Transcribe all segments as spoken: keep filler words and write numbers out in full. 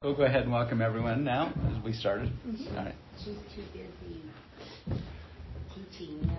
We'll go ahead and welcome everyone now as we started. Mm-hmm. All right. She's too busy teaching.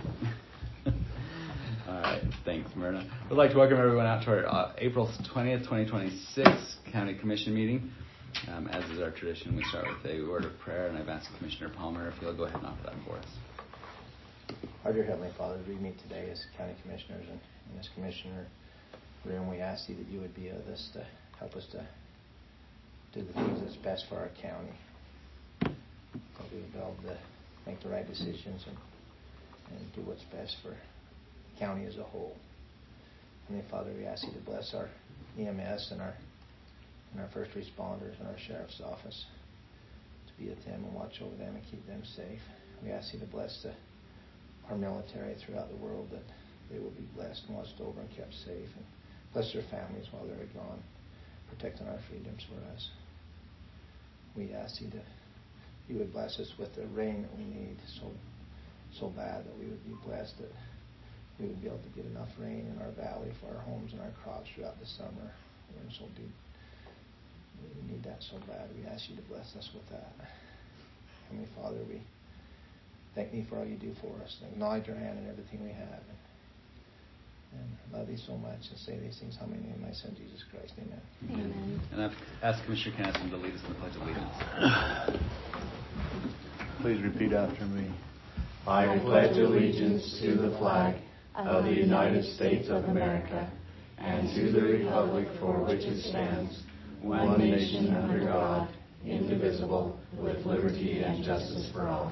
All right. Thanks, Myrna. We'd like to welcome everyone out to our uh, April twentieth, twenty twenty-six County Commission meeting. Um, as is our tradition, we start with a word of prayer, and I've asked Commissioner Palmer if he'll go ahead and offer that for us. Our dear Heavenly Father, as we meet today as county commissioners and in this commissioner room, we ask you that you would be with us to help us to do the things that's best for our county. That we would be able to make the right decisions and, and do what's best for the county as a whole. Heavenly Father, we ask you to bless our E M S and our and our first responders and our sheriff's office, to be with them and watch over them and keep them safe. We ask you to bless the our military throughout the world, that they will be blessed and watched over and kept safe, and bless their families while they're gone, protecting our freedoms for us. We ask you to, you would bless us with the rain that we need so so bad, that we would be blessed, that we would be able to get enough rain in our valley for our homes and our crops throughout the summer. We're so deep. We need that so bad. We ask you to bless us with that. Heavenly Father, we thank you for all you do for us. Acknowledge your hand in everything we have. And, and love you so much, and say these things humbly in my Son, Jesus Christ. Amen. Amen. And I've asked Commissioner Kennison to lead us in the Pledge of Allegiance. Please repeat after me. I pledge allegiance to the flag of the United States of America and to the republic for which it stands, one nation under God, indivisible, with liberty and justice for all.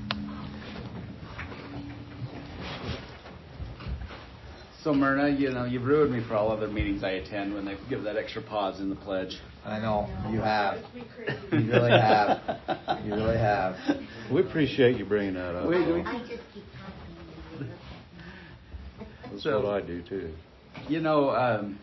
So, Myrna, you know, you've ruined me for all other meetings I attend when they give that extra pause in the pledge. I know, you have. You really have. You really have. We appreciate you bringing that up. We, we, I just keep talking. That's so, what I do too. You know, um,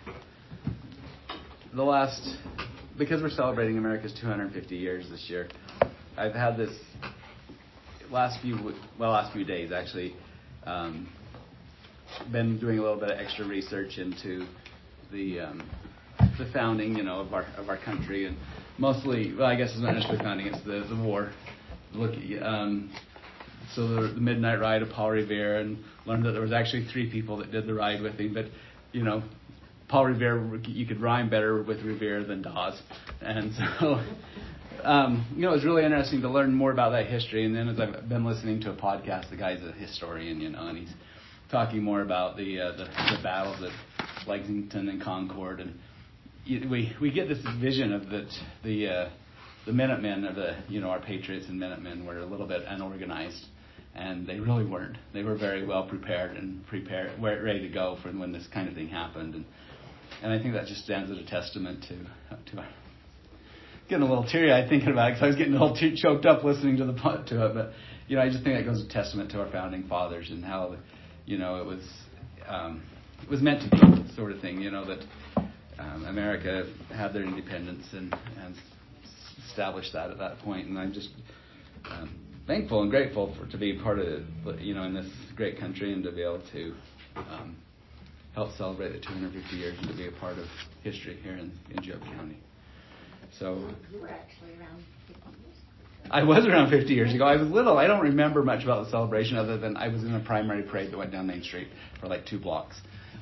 the last, because we're celebrating America's two hundred fifty years this year, I've had this last few, well, last few days actually, um, been doing a little bit of extra research into the um, the founding, you know, of our of our country, and mostly, well, I guess it's not necessarily founding; it's the the war. Look, um, so the, the Midnight Ride of Paul Revere, and learned that there was actually three people that did the ride with him. But you know, Paul Revere, you could rhyme better with Revere than Dawes, and so. Um, you know, it was really interesting to learn more about that history. And then as I've been listening to a podcast, the guy's a historian, you know, and he's talking more about the uh, the, the battles at Lexington and Concord, and you, we we get this vision of that the uh, the Minutemen, or the you know our Patriots and Minutemen, were a little bit unorganized, and they really weren't. They were very well prepared and prepared, ready to go for when this kind of thing happened, and and I think that just stands as a testament to to our. Getting a little teary-eyed thinking about it, because I was getting a little too choked up listening to the to it. But you know, I just think that goes a testament to our founding fathers and how, you know, it was um, it was meant to be, sort of thing. You know, that um, America had their independence and, and established that at that point. And I'm just um, thankful and grateful for to be part of, you know, in this great country, and to be able to um, help celebrate the two hundred fifty years and to be a part of history here in, in Judd County. So You were actually around fifty years ago. I was around fifty years ago. I was little. I don't remember much about the celebration other than I was in a primary parade that went down Main Street for like two blocks.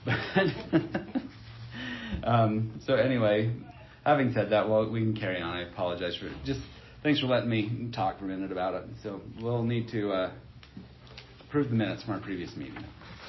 um, so anyway, having said that, well, we can carry on. I apologize for just thanks for letting me talk for a minute about it. So we'll need to uh, approve the minutes from our previous meeting.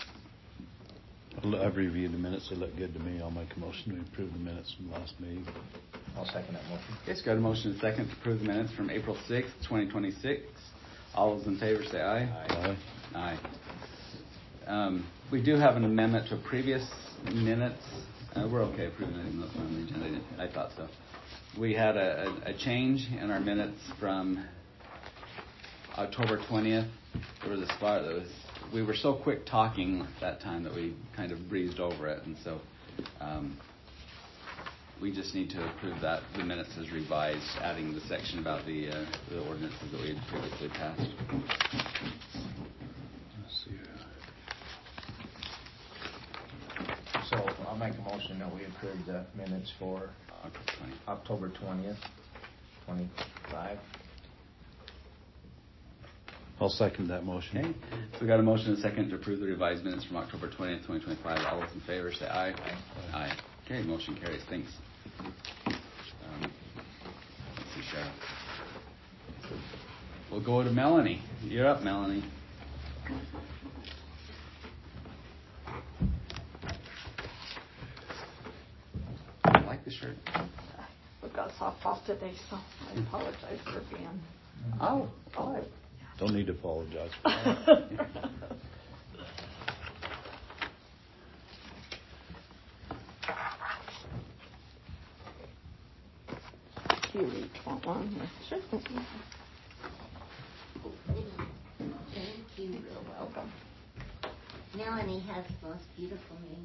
I've reviewed the minutes. They look good to me. I'll make a motion to approve the minutes from last meeting. I'll second that motion. Okay, so got a motion and a second to approve the minutes from April sixth, twenty twenty-six. All those in favor say aye. Aye. Aye. Um, we do have an amendment to a previous minutes. Uh, we're okay approving it, even though it's not on the agenda. I thought so. We had a, a, a change in our minutes from October twentieth. There was a spot that was, we were so quick talking that time that we kind of breezed over it, and so um, we just need to approve that the minutes as revised, adding the section about the uh, the ordinances that we had previously passed. Let's see. So I'll make a motion that we approve the minutes for October twentieth. October twentieth, twenty-five. I'll second that motion. Okay, so we got a motion and a second to approve the revised minutes from October twentieth, twenty twenty-five. All those in favor say aye. Aye. Aye. Okay, motion carries. Thanks. Um, let's see, Cheryl. We'll go to Melanie. You're up, Melanie. I like the shirt. We got softball today, so I apologize for being. Oh, Oh, Don't need to apologize. you each want one? Sure. Thank you. You're welcome. Melanie has the most beautiful name.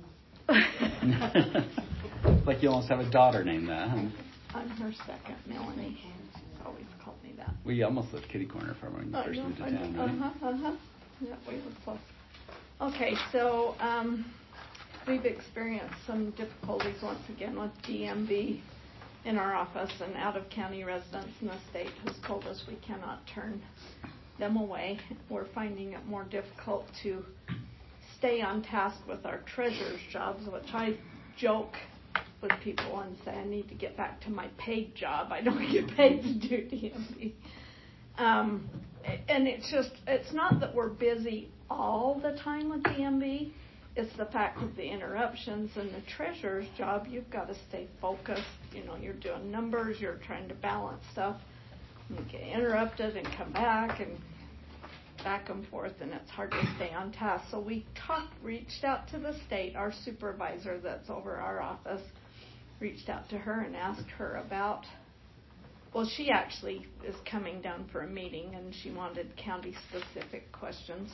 like you almost have a daughter named that, huh? I'm her second, Melanie. She's always called me that. We almost lived kitty corner from her when you I first know, moved to I town, know. right? Uh-huh, uh-huh. Yeah, we were close. Okay, so um, we've experienced some difficulties once again with D M V in our office, and out-of-county residents in the state has told us we cannot turn them away. We're finding it more difficult to stay on task with our treasurer's jobs, which I joke with people and say I need to get back to my paid job. I don't get paid to do D M V. Um, and it's just, it's not that we're busy all the time with D M V. It's the fact of the interruptions and the treasurer's job. You've got to stay focused. You know, you're doing numbers, you're trying to balance stuff. You get interrupted and come back and back and forth, and it's hard to stay on task. So we talked, reached out to the state. Our supervisor that's over our office reached out to her and asked her about, well, she actually is coming down for a meeting, and she wanted county-specific questions.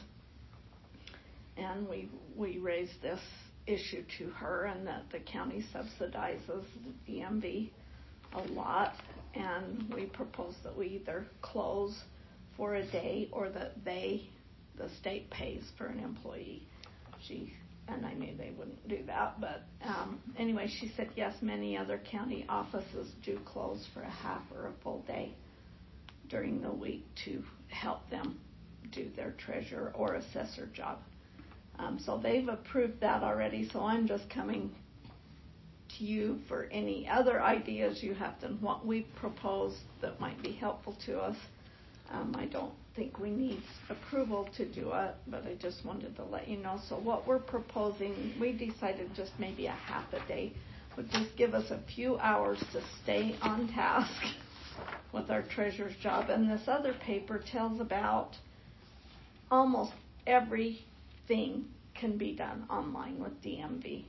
And we we raised this issue to her, and that the county subsidizes D M V a lot, and we proposed that we either close for a day or that they, the state, pays for an employee. She and I knew they wouldn't do that, but um, anyway, she said yes, many other county offices do close for a half or a full day during the week to help them do their treasurer or assessor job. Um, so they've approved that already, so I'm just coming to you for any other ideas you have than what we've proposed that might be helpful to us. Um, I don't think we need approval to do it, but I just wanted to let you know. So what we're proposing, we decided just maybe a half a day would just give us a few hours to stay on task with our treasurer's job. And this other paper tells about almost everything can be done online with D M V.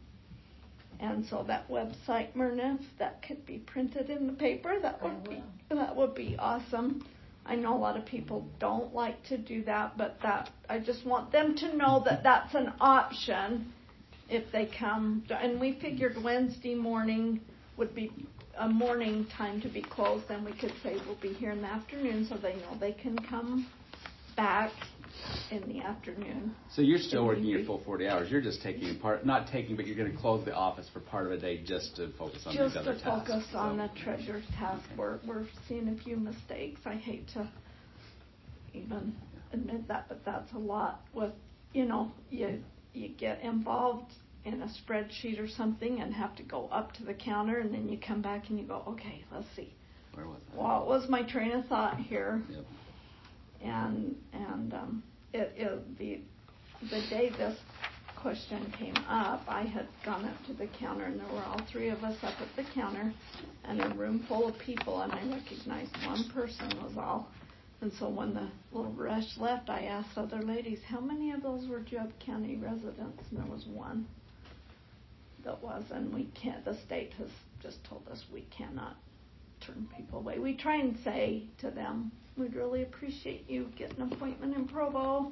And so that website, Myrna, if that could be printed in the paper, that would be that would be awesome. I know a lot of people don't like to do that, but that I just want them to know that that's an option if they come. And we figured Wednesday morning would be a morning time to be closed, then we could say we'll be here in the afternoon, so they know they can come back in the afternoon. So you're still working your full forty hours. You're just taking a part, not taking, but you're going to close the office for part of a day just to focus on Just these other to tasks. focus So- on the treasurer's task. We're, we're seeing a few mistakes. I hate to even admit that, but that's a lot with, you know, you, you get involved in a spreadsheet or something and have to go up to the counter, and then you come back and you go, okay, let's see. Where was that? What was my train of thought here? Yep. And and um, it, it the the day this question came up, I had gone up to the counter, and there were all three of us up at the counter, and a room full of people, and I recognized one person was all. And so when the little rush left, I asked other ladies, how many of those were Judd County residents? And there was one that was, and we can't. The state has just told us we cannot turn people away. We try and say to them, we'd really appreciate you getting an appointment in Provo,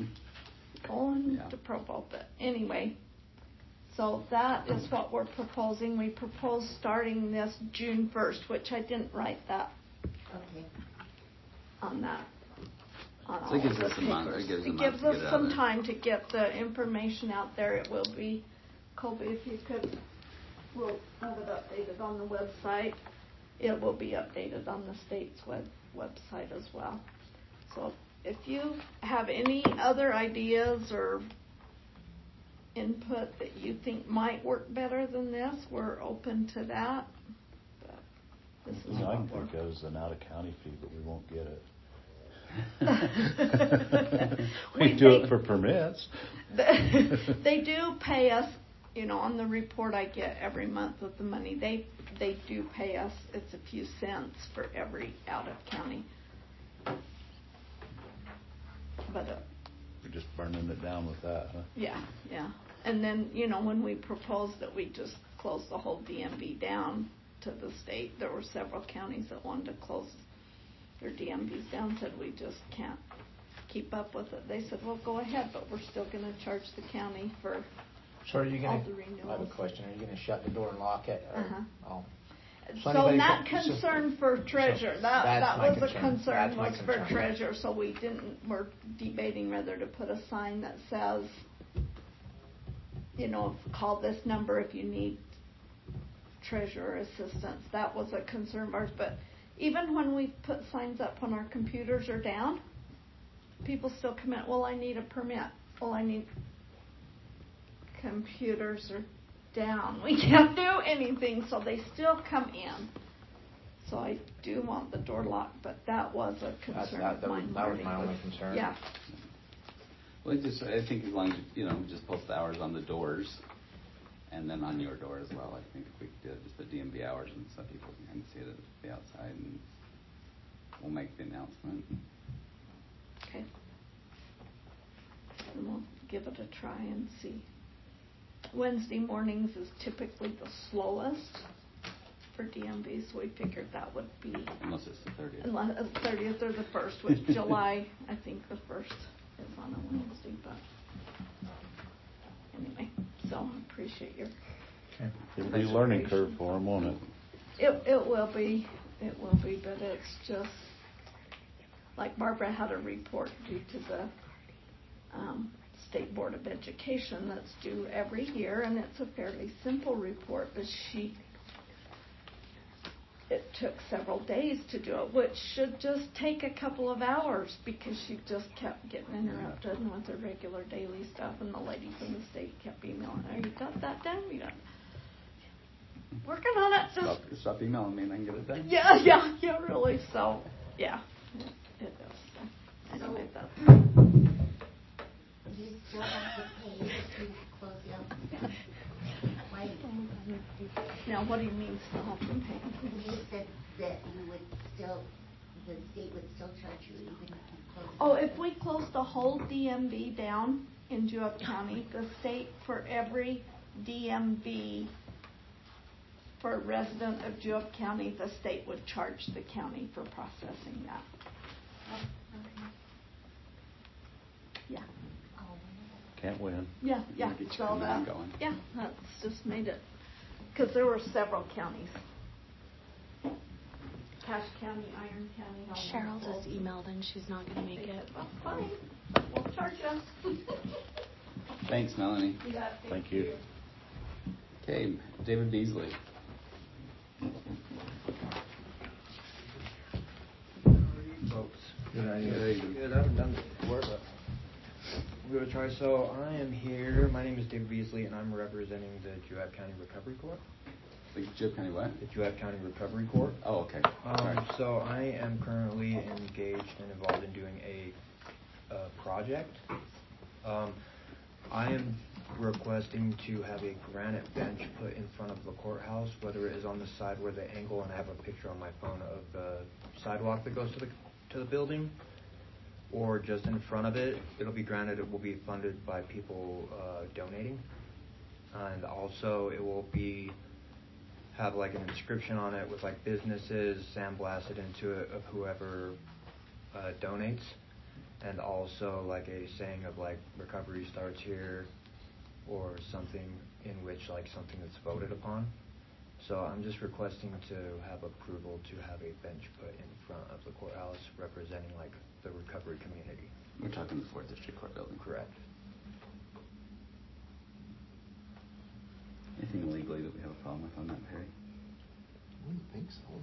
going Yeah. to Provo. But anyway, so that is what we're proposing. We propose starting this June first, which I didn't write that Okay. on that. On So it all gives of us the a month- papers. it gives a month gives to us get it out some there. time to get the information out there. It will be, Colby, if you could we'll have it updated on the website. It will be updated on the state's web website as well. So if you have any other ideas or input that you think might work better than this, we're open to that. But this is I can what think we're- of as an out-of-county fee, but we won't get it. We We do think- it for permits. They do pay us, you know, on the report I get every month with the money, they, they do pay us, it's a few cents for every out-of-county. But, uh, We're just burning it down with that, huh? yeah, yeah. And then, you know, when we proposed that we just close the whole D M V down to the state, there were several counties that wanted to close their D M Vs down, said we just can't keep up with it. They said, well, go ahead, but we're still gonna charge the county for So are you all gonna, the I have a renewals. question, are you gonna shut the door and lock it? or- Uh-huh. Oh. So So anybody not can- so- concern for treasurer, so that, that's that my was a concern. concern, That's my was for concern. treasurer, so we didn't, we're debating whether to put a sign that says, you know, call this number if you need treasurer assistance. That was a concern of ours, but even when we put signs up when our computers are down, people still come in, well, I need a permit, well, I need, computers are down, we can't do anything, so they still come in. So I do want the door locked, but that was a That's, concern that, of that was, mine. that was my Marty, only concern. Yeah, Well, it just, I think as long as, you know, just post the hours on the doors and then on your door as well. I think if we could do just the D M V hours and so people can kind of see it at the outside, and we'll make the announcement. okay. And we'll give it a try and see. Wednesday mornings is typically the slowest for D M V, so we figured that would be, Unless it's the thirtieth. unless, uh, thirtieth or the first, which July, I think the first is on a Wednesday, but anyway, so I appreciate your, Okay. It'll be a learning curve for them, won't it? it, it will be, it will be, but it's just, like Barbara had a report due to the, um, State Board of Education that's due every year, and it's a fairly simple report, but she, it took several days to do it, which should just take a couple of hours, because she just kept getting interrupted with her regular daily stuff, and the lady from the state kept emailing her, you got that done? You got, working on it, Stop, just, stop emailing me and I can get it done. yeah, yeah, yeah, really, so, yeah, it, it is, so, anyway, that's. You still have to pay to close out. Why, Now, what do you mean still have to pay? you said that you would still, the state would still charge you even if you close. Oh, if we close the whole D M V down in Juab County, the state, for every D M V for a resident of Juab County, the state would charge the county for processing that. Yeah, Can't win. yeah, yeah. Get your So command that, going. yeah, that's just made it, because there were several counties. Cache County, Iron County. all Cheryl those. just emailed and she's not going to make it. That's fine. We'll charge you. Thanks, Melanie. You got it. Thank you. Okay, David Beasley. Folks, good idea. Good, I haven't done this before, but we're gonna try. So I am here. My name is David Beasley, and I'm representing the Juab County Recovery Court. The Juab County what? The Juab County Recovery Court. Oh, okay. Sorry. Um, so I am currently engaged and involved in doing a, a project. Um, I am requesting to have a granite bench put in front of the courthouse, whether it is on the side where the angle, and I have a picture on my phone of the sidewalk that goes to the to the building, or just in front of it. It'll be granted. It will be funded by people uh, donating, and also it will be have like an inscription on it with like businesses sandblasted into it of whoever uh, donates, and also like a saying of like recovery starts here, or something in which like something that's voted upon. So I'm just requesting to have approval to have a bench put in front of the courthouse representing like the recovery community. We're talking the fourth District Court building. Correct. anything legally that we have a problem with on that, Perry? I wouldn't think so.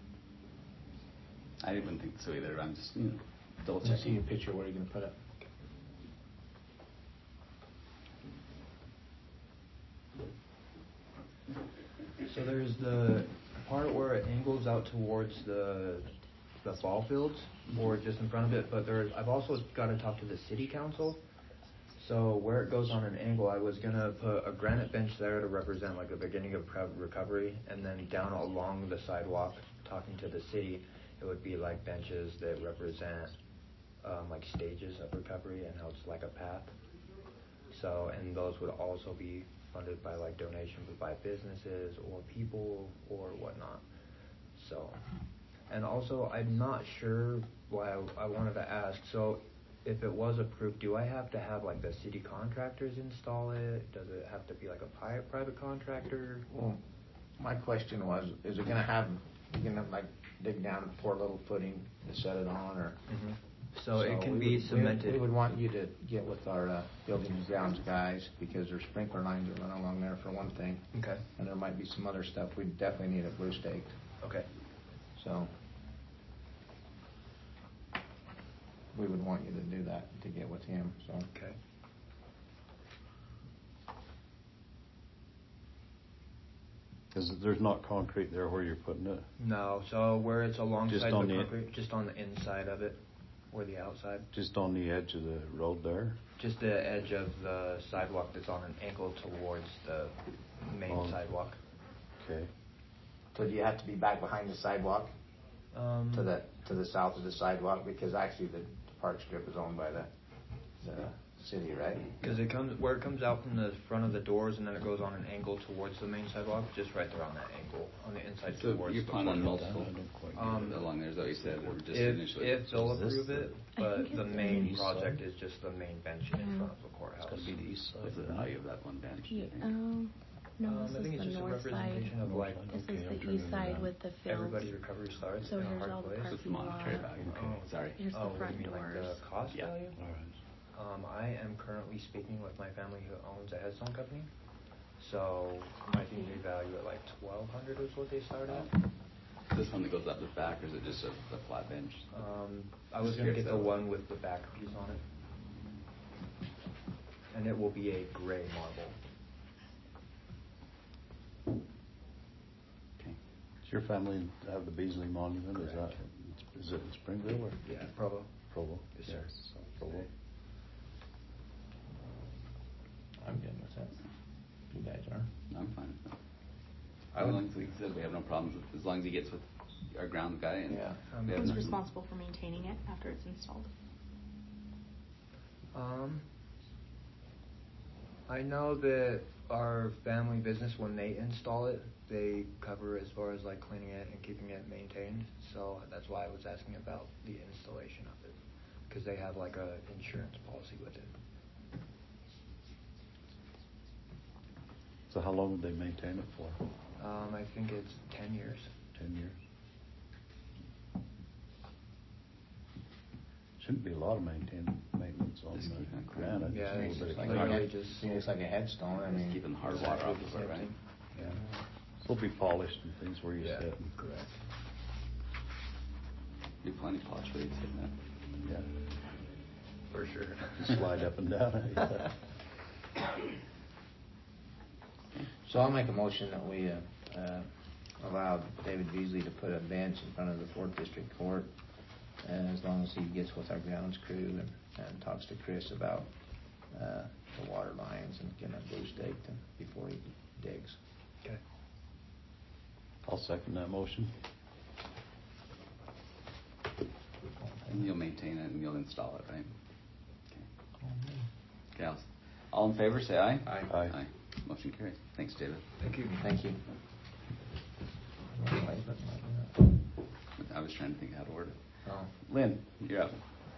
I wouldn't think so either. I'm just, you know, double Let's see checking. your picture. Where are you going to put it? So there's the part where it angles out towards the the ball fields, or just in front of it. But there's I've also got to talk to the city council. So where it goes on an angle, I was gonna put a granite bench there to represent like the beginning of pre- recovery, and then down along the sidewalk, talking to the city, it would be like benches that represent um, like stages of recovery and how it's like a path. So, and those would also be funded by like donations by businesses or people or whatnot. So, and also I'm not sure why I, I wanted to ask. So, if it was approved, do I have to have like the city contractors install it? Does it have to be like a pi- private contractor? Well, my question was, is it going to have, you going to like dig down and pour a little footing to set it on, or? Mm-hmm. So, it can we be would- cemented. We, we would want you to get with our uh, building and grounds guys, because there's sprinkler lines that run along there for one thing. Okay. And there might be some other stuff. We definitely need it blue staked. Okay. So we would want you to do that, to get with him, so. Okay. Because there's not concrete there where you're putting it. No, so where it's alongside Just the on the- concrete, just on the inside of it, or the outside, Just on the edge of the road there. just the edge of the sidewalk that's on an angle towards the main On- sidewalk. Okay. So do you have to be back behind the sidewalk, Um, to the, to the south of the sidewalk? Because actually the park strip is owned by the, the city, right? Because it comes where it comes out from the front of the doors, and then it goes on an angle towards the main sidewalk, just right there on that angle on the inside So towards. you the plan on porch. multiple Um, along there, is that what you said, or just If, initially? if they'll Is this approve the- it, I but think the it's main east project side. is just the main bench in Mhm. front of the courthouse. It's gonna be the east side. What's the value of that one bench? do you Yeah, think? um, no, Um, I this think is it's the just a north side. representation of like This Okay, is I'm the turning east it side around. with the fields. everybody's recovery starts So in a here's hard all the place. What's the parking monetary lot. value? Oh. Sorry. Here's Oh, the what do front you mean, like doors. the cost Yeah. value? All right. Um, I am currently speaking with my family who owns a headstone company, so I think they value it like twelve hundred is what they start at. Is this one that goes up the back, or is it just a, a flat bench? Um, I was Just gonna curious get the though. one with the back piece on it, and it will be a gray marble. Okay. Does your family have the Beasley Monument? Is that, Correct. is it in Springville or? Yeah, Provo. Provo? Yes, sir. So Provo. I'm good with that. You guys are? I'm fine with that. I As would- long as, like I said, we have no problems with, as long as he gets with our ground guy and. Yeah. Um, we have Who's nothing- responsible for maintaining it after it's installed? Um, I know that our family business, when they install it, they cover as far as like cleaning it and keeping it maintained. So that's why I was asking about the installation of it, because they have like a insurance policy with it. So how long would they maintain it for? Um, I think it's ten years. Ten years? Shouldn't be a lot of maintain, maintenance on Just keep the it clean. granite. Yeah, Just a it's little bit of Like, Literally a head- just- seems like a headstone, I Just mean. keeping the hard water off of it, right? Yeah. It'll be polished and things where you Yeah, sit. correct. Be plenty of polish where you sit in Yeah. For sure. You slide up and down it. yeah. So I'll make a motion that we uh, uh, allow David Beasley to put a bench in front of the fourth District Court, and as long as he gets with our grounds crew and, and talks to Chris about uh, the water lines and getting it blue staked and before he digs. Okay. I'll second that motion. And you'll maintain it and you'll install it, right? Okay. Okay, I'll- all in favor, say aye. Aye. Aye. Aye. Motion carries. Thanks, David. Thank you. Thank you. I was trying to think how to word it. Oh. Lynn, you're up.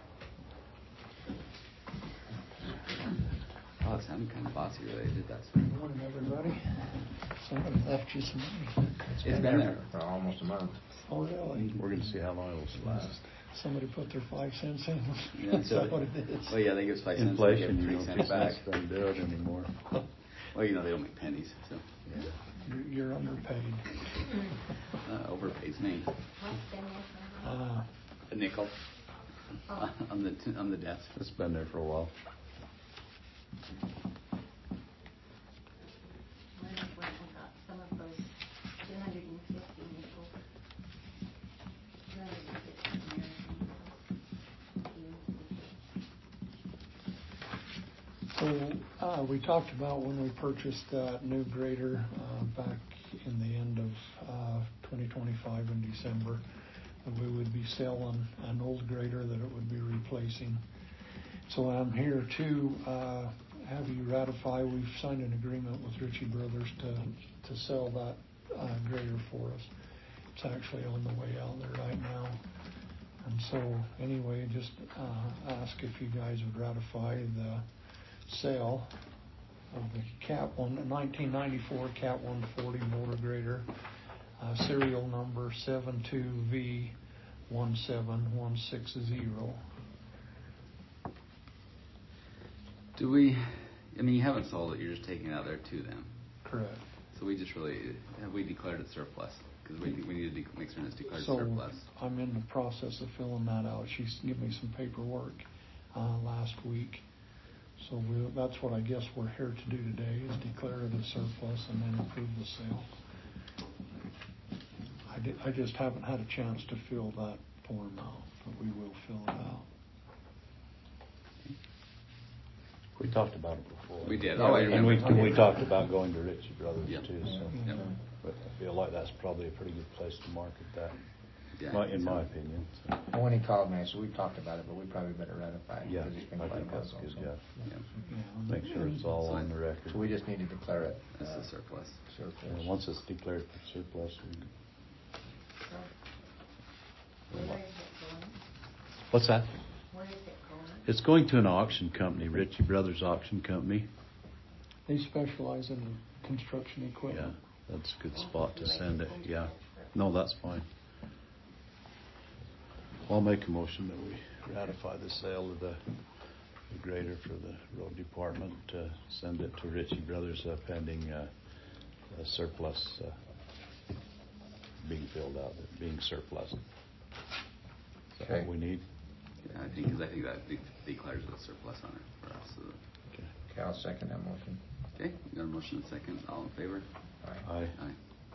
Oh, it sounded kind of bossy the way they did that. Good morning, everybody. Somebody left you some money. It's been there. For almost a month. Oh, really? We're gonna see how long it'll last. Somebody put their five cents in. Yeah, Is so- that what it is? Well, yeah, they give us five cents. we Inflation, give you three know, cents two back. cents doesn't do it anymore. Well, you know, they don't make pennies, so. You're- You're underpaid. Uh, overpays me. What's been there for a while? Uh, A nickel Oh. on the, t- on the desk. It's been there for a while. When I went and got some of those two hundred fifty nickels. two hundred fifty American nickels. So, uh, we talked about when we purchased that new grader, uh, back in the end of, uh, twenty twenty-five in December, that we would be selling an old grader that it would be replacing. So I'm here to, uh, have you ratify, we've signed an agreement with Ritchie Brothers to, to sell that, uh, grader for us. It's actually on the way out there right now. And so, anyway, just, uh, ask if you guys would ratify the sale of the Cat one, nineteen ninety-four Cat one forty motor grader, uh, serial number seven two V one seven one six zero. Do we, I mean, you haven't sold it, you're just taking it out there to them. Correct. So we just really, have we declared it surplus? Because we, we need to de- make certain it's declared So surplus. I'm in the process of filling that out. She's given me some paperwork uh, last week. So we, that's what I guess we're here to do today, is declare it a surplus and then approve the sale. I, di- I just haven't had a chance to fill that form out, but we will fill it out. We talked about it before. We did. Yeah, Oh, I and we, remember. and we talked about going to Ritchie Brothers Yep. too, so. Yep. But I feel like that's probably a pretty good place to market that, Yeah, my- I think in so. my opinion. So. And when he called me, I said, we talked about it, but we probably better ratify it. Yeah, Because it's been I quite a think while. that's good, so- yeah. Yeah. Yeah. Make sure it's all on the record. So we just need to declare it. This uh, is surplus. And Surplus. once it's declared for surplus, we. So, where is it going? What's that? Where is it going? It's going to an auction company, Ritchie Brothers Auction Company. They specialize in construction Yeah, equipment. that's a good spot to send it, yeah. No, that's fine. I'll make a motion that we ratify the sale of the the grader for the road department, uh, send it to Ritchie Brothers uh, pending uh, a surplus uh, being filled out, being surplus. Is that Okay. what we need? Yeah, I think, because I think that de- declares it a surplus on it for us. So. Okay. Okay, I'll second that motion. Okay, we got a motion and a second. All in favor? Aye. Aye. Aye.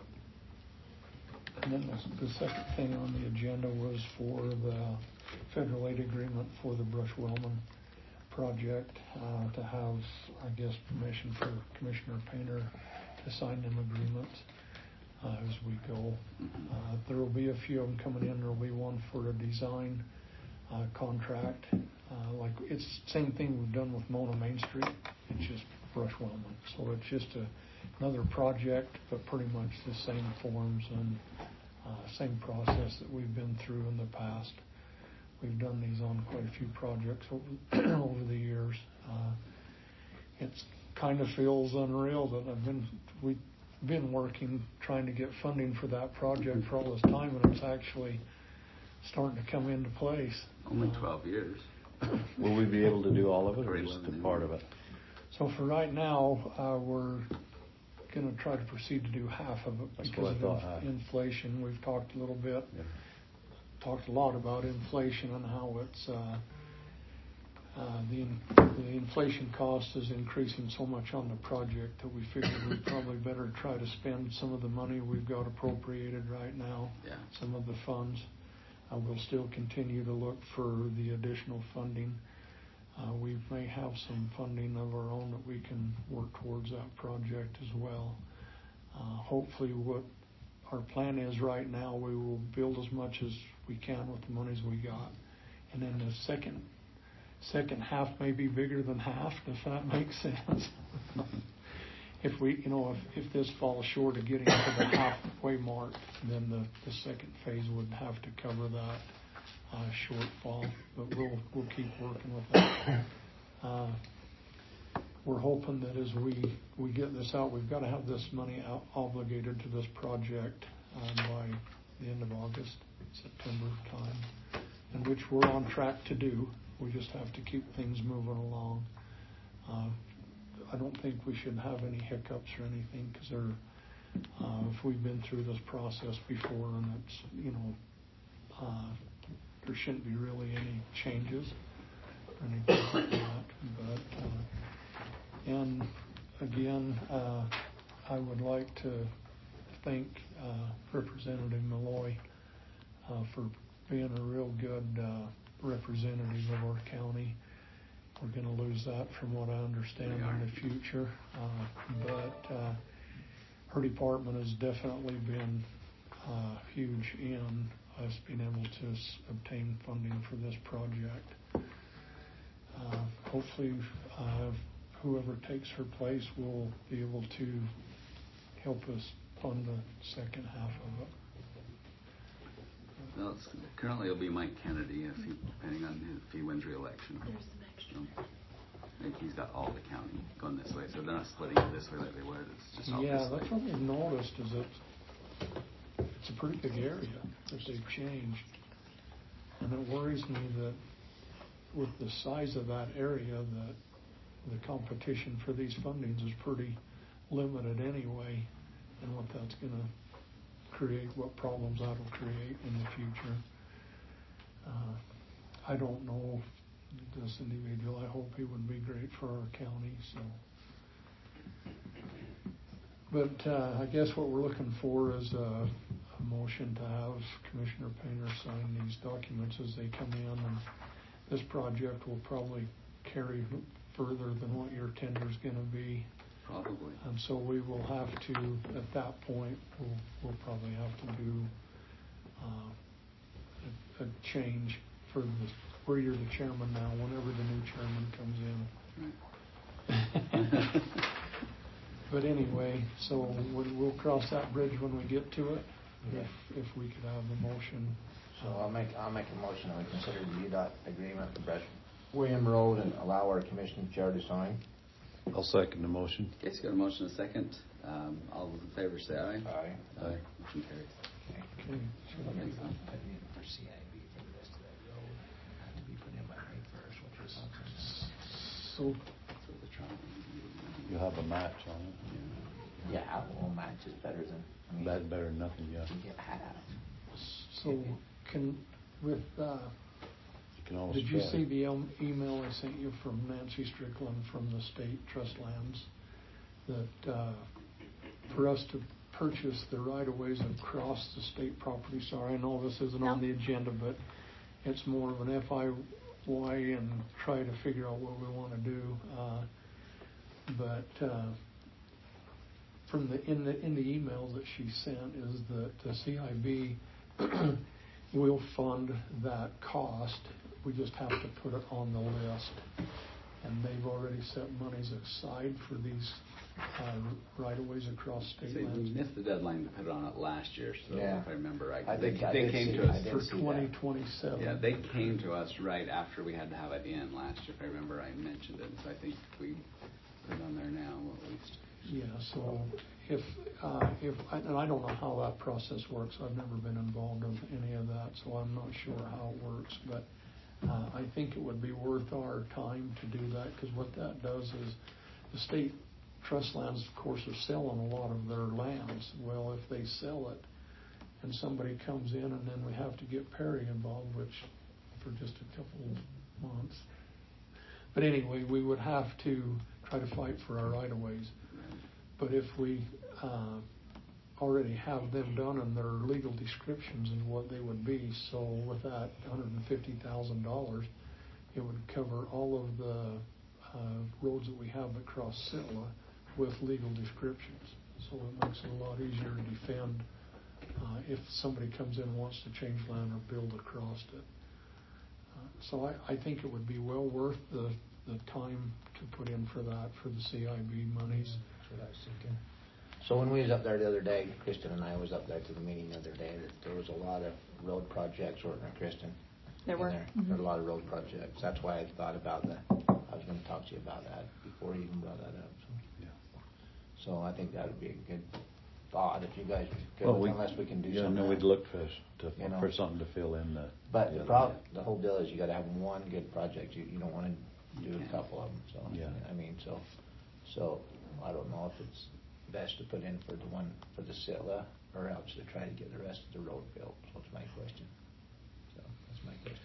And then the, the second thing on the agenda was for the federal aid agreement for the Brush Wellman project, uh, to have, I guess, permission for Commissioner Painter to sign them agreements uh, as we go. Uh, there will be a few of them coming in. There will be one for a design uh, contract. Uh, like it's the same thing we've done with Mona Main Street. It's just Brush Wellman. So it's just a, another project, but pretty much the same forms and uh, same process that we've been through in the past. We've done these on quite a few projects over, over the years. Uh, it kind of feels unreal that I've been we've been working trying to get funding for that project for all this time, and it's actually starting to come into place. Only Uh, twelve years. Will we be able to do all of it or Pretty just well, a part of it? So for right now, uh, we're going to try to proceed to do half of it That's because what I of thought, inf- huh? inflation. We've talked a little bit, Yeah. talked a lot about inflation and how it's uh, uh, the in- the inflation cost is increasing so much on the project that we figured we'd probably better try to spend some of the money we've got appropriated right now. Yeah. Some of the funds. Uh, we'll still continue to look for the additional funding. Uh, we may have some funding of our own that we can work towards that project as well. Uh, hopefully what our plan is right now, we will build as much as we can with the monies we got. And then the second second half may be bigger than half, if that makes sense. If we, you know, if, if this falls short of getting to the halfway mark, then the, the second phase would have to cover that uh, shortfall. But we'll we'll keep working with that. Uh, we're hoping that as we, we get this out, we've got to have this money out, obligated to this project um, by the end of August, September time, and which we're on track to do. We just have to keep things moving along. Uh, I don't think we should have any hiccups or anything, because they're, uh, if we've been through this process before, and it's, you know, uh, there shouldn't be really any changes or anything like that. But, uh, and again, uh, I would like to thank uh, Representative Malloy uh, for being a real good uh, representative of our county. We're going to lose that from what I understand in the future. Uh, but uh, her department has definitely been uh, huge in us being able to s- obtain funding for this project. Uh, hopefully, uh, whoever takes her place will be able to help us fund the second half of it. Well, it's, currently it'll be Mike Kennedy, if he, depending on his, if he wins re-election. There's some extra So, there. I think he's got all the county going this way, so they're not splitting it this way like they were. It's just all Yeah, this way. that's what we've noticed, is that it's a pretty big area that they've changed. And it worries me that with the size of that area, that the competition for these fundings is pretty limited anyway, and what that's going to create, what problems that'll create in the future. Uh, I don't know this individual. I hope he would be great for our county. So, but uh, I guess what we're looking for is a, a motion to have Commissioner Painter sign these documents as they come in, and this project will probably carry further than what your tender is going to be. Probably. And so we will have to, at that point, we'll, we'll probably have to do uh, a, a change for the, where you're the chairman now, whenever the new chairman comes in. Right. But anyway, so we'll, we'll cross that bridge when we get to it, Yeah. if, if we could have the motion. So I'll make, I'll make a motion that we consider the U DOT agreement for Brush William Road and allow our commissioning chair to sign. I'll second the motion. Okay, so got a motion and a second. Um, all those in favor say aye. Aye. Aye. Motion carries. Okay. Thanks, Al. For C I B for the rest of that road. Had to be put in by May first, which is. So, So the trial. You have a match on it. Yeah, well, match is better than, I mean. That's better than nothing, yeah. You get half. so can, with, uh, You can always did you try. see the um, email I sent you from Nancy Strickland from the state trust lands? That uh, for us to purchase the right-of-ways across the state property, sorry, I know this isn't on No. the agenda, but it's more of an F I Y and try to figure out what we want to do. Uh, but uh, from the in the in the email that she sent is that the C I B will fund that cost. We just have to put it on the list, and they've already set monies aside for these uh, right-of-ways across state See, we lands missed the deadline to put it on it last year, so Yeah. if I remember right. I They, did- I they did came see- to I us. did for see that. twenty twenty-seven. Yeah, they came to us right after we had to have it in last year, if I remember I mentioned it, so I think we put it on there now at least. Yeah, so if, uh, if, and I don't know how that process works, I've never been involved in any of that, so I'm not sure how it works, but uh, I think it would be worth our time to do that, because what that does is, the state trust lands, of course, are selling a lot of their lands. Well, if they sell it, and somebody comes in, and then we have to get Perry involved, which, for just a couple of months. But anyway, we would have to try to fight for our right-of-ways. But if we uh, already have them done and their legal descriptions of what they would be, so with that one hundred fifty thousand dollars, it would cover all of the uh, roads that we have across Sitla with legal descriptions. So it makes it a lot easier to defend uh, if somebody comes in and wants to change land or build across it. Uh, so I, I think it would be well worth the, the time to put in for that, for the C I B monies. That's what I was thinking. So when we was up there the other day, Kristen and I was up there to the meeting the other day, that there was a lot of road projects, wasn't there, Kristen? There In were. There Mhm. There were a lot of road projects. That's why I thought about that. I was gonna talk to you about that before you even brought that up, so. Yeah. So I think that would be a good thought, if you guys could, Well, we- unless we can do Yeah, something. no, we'd else. look for, to, You know. for something to fill in the. But the other problem, bit. the whole deal is you gotta have one good project. You, you don't wanna do a couple of them, so. Yeah. I mean, so, So I don't know if it's best to put in for the one for the Sitla or else to try to get the rest of the road built. So that's my question. So that's my question.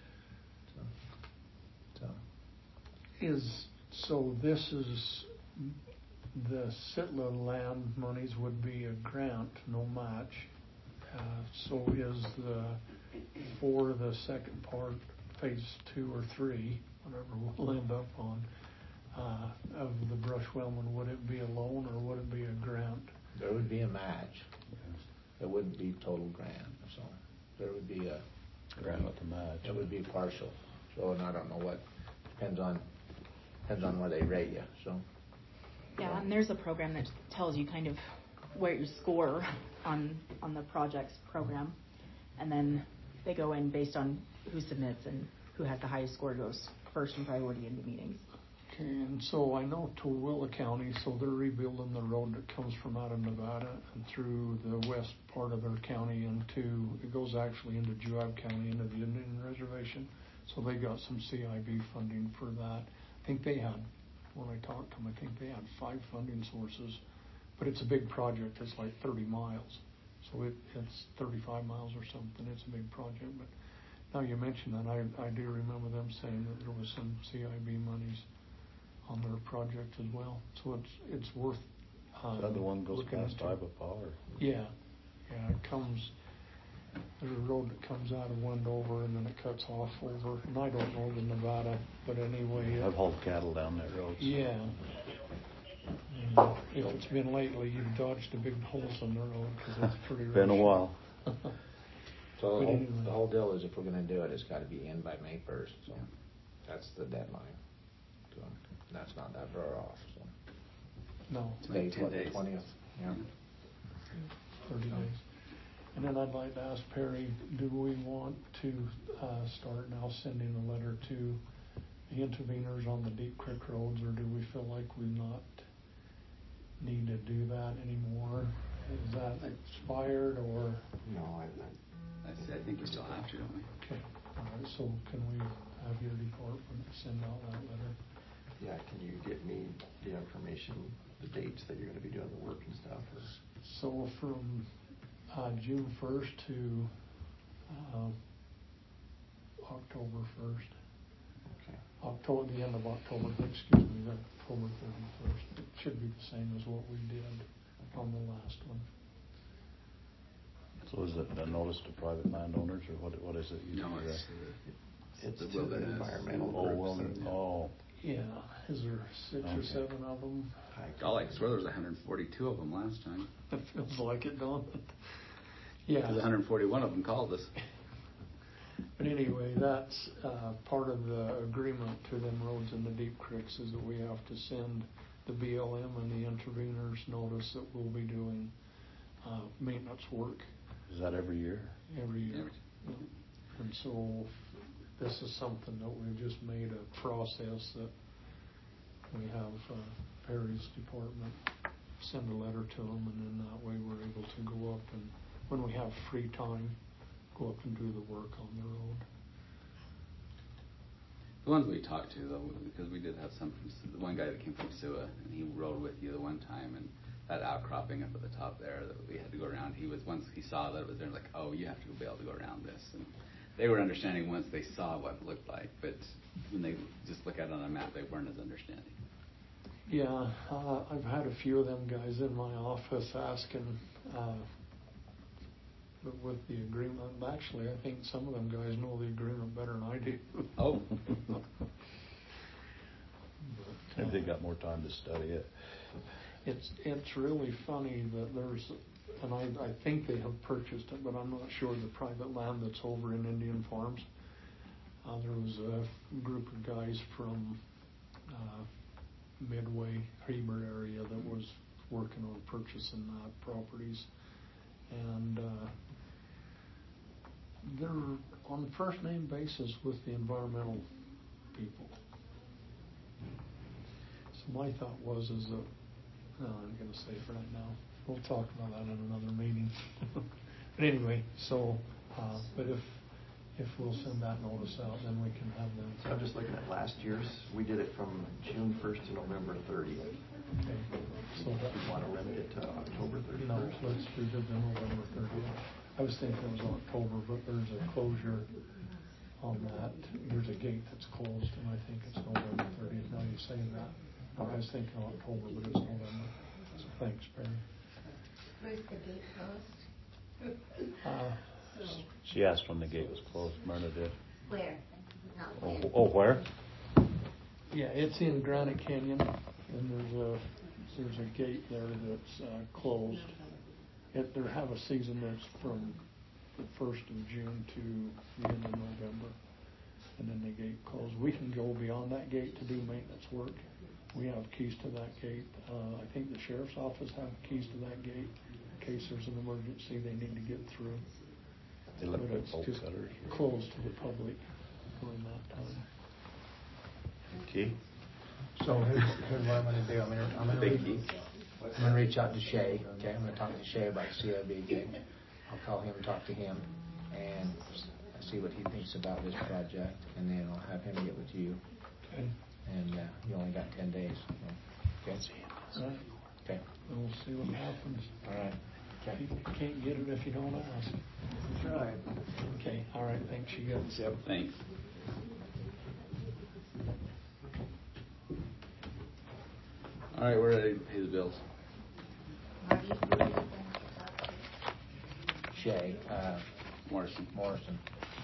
So, so. Is, so this is, the Sitla land monies would be a grant, no match. Uh, so is the, for the second part, phase two or three, whatever we'll end up on, uh, of the Brush Wellman, would it be a loan or would it be a grant? There would be a match. It wouldn't be total grant, so there would be a Grant with the match. It would be partial. So, and I don't know what, depends on, depends on where they rate you, so. Yeah, and there's a program that tells you kind of where you score on, on the project's program. And then they go in based on who submits, and who has the highest score goes first in priority into meetings. Okay, and so I know Tooele County, so they're rebuilding the road that comes from out of Nevada and through the west part of their county into, it goes actually into Juab County, into the Indian Reservation. So they got some C I B funding for that. I think they had, when I talked to them, I think they had five funding sources, but it's a big project. It's like thirty miles. So it, it's thirty-five miles or something. It's a big project, but now you mentioned that, I, I do remember them saying that there was some C I B monies on their project as well. So it's, it's worth, um, Is that the one that goes looking past into. Ibapaw, or? Yeah, yeah, it comes, there's a road that comes out of Wendover and then it cuts off over, and I don't know the Nevada, but anyway. I've hauled cattle down that road. So. Yeah. And if it's been lately, you've dodged the big holes on the road because it's pretty rough. Been a while. So the But whole, anyway. the whole deal is if we're gonna do it, it's gotta be in by May first, so that's the deadline. So that's not that far off, so. No, Today's ten what, the days. twentieth? Yeah. thirty days. And then I'd like to ask Perry, do we want to uh, start now sending a letter to the interveners on the Deep Creek roads, or do we feel like we not need to do that anymore? Is that expired, or? No, I, I, I say, I think we still have to, don't we? Okay, all right, so can we have your department send out that letter? Yeah, can you get me the information, the dates that you're gonna be doing the work and stuff, or? So from uh, June first to uh, October first. Okay. October, the end of October, excuse me, October thirty-first. It should be the same as what we did on the last one. So is it a notice to private landowners, or what? What is it? You No, do it's, there? It's the to the wilderness. environmental Oh, groups. well, and- oh. Yeah, is there six or Okay. seven of them? Golly, I swear there was one hundred forty-two of them last time. It feels like it, don't it? Yeah. Because one hundred forty-one of them called us. But anyway, that's uh, part of the agreement to them roads in the Deep Creeks is that we have to send the B L M and the interveners notice that we'll be doing uh, maintenance work Is that every year? every year. Every- Yeah. And so this is something that we've just made a process that we have uh, Perry's department send a letter to them, and then that way we're able to go up and, when we have free time, go up and do the work on the road. The ones we talked to, though, because we did have some, from the one guy that came from Sua, and he rode with you the one time, and that outcropping up at the top there that we had to go around, he was, once he saw that it was there, like, oh, you have to be able to go around this. And they were understanding once they saw what it looked like, but when they just look at it on a map, they weren't as understanding. Yeah, uh, I've had a few of them guys in my office asking, uh, but with the agreement, actually, I think some of them guys know the agreement better than I do. Oh. But, Maybe they uh, got more time to study it. It's, it's really funny that there's, and I, I think they have purchased it, but I'm not sure, the private land that's over in Indian Farms. Uh, there was a group of guys from uh, Midway, Heber area that was working on purchasing that properties. And uh, they're on first name basis with the environmental people. So my thought was is that, no, I'm going to say it right now. We'll talk about that in another meeting. But anyway, so, uh, but if if we'll send that notice out, then we can have them. So I'm just looking at last year's, we did it from June first to November thirtieth. Okay. So Do that, you want to limit it to October no, thirty-first? let's do the November thirtieth. I was thinking it was October, but there's a closure on that. There's a gate that's closed, and I think it's November thirtieth. Now you say that. I was thinking October, but it's November. So thanks, Barry. Where's the gate closed? Uh, She asked when the gate was closed. Myrna did. Where? Not Oh, when. oh, where? Yeah, it's in Granite Canyon, and there's a, there's a gate there that's uh, closed. It, they have a season that's from the first of June to the end of November, and then the gate closed. We can go beyond that gate to do maintenance work. We have keys to that gate. Uh, I think the sheriff's office have keys to that gate in case there's an emergency they need to get through. They look But like it's bolt just cutters. closed to the public during that time. Okay. So here's, here's what I'm gonna do. I'm gonna, I'm gonna, Thank reach, you. I'm gonna reach out to Shay, okay? I'm gonna talk to Shay about the C I B gig. I'll call him, talk to him, and see what he thinks about this project, and then I'll have him get with you. Okay. And uh, you only got ten days. Okay? All right. Okay. And we'll see what happens. All right. Okay. You can't get it if you don't ask. That's right. Okay, all right, thanks, you guys. Yep. Thanks. All right, we're ready to pay the bills. Marty, who are you going to talk to? Shay, uh, Morrison. Morrison.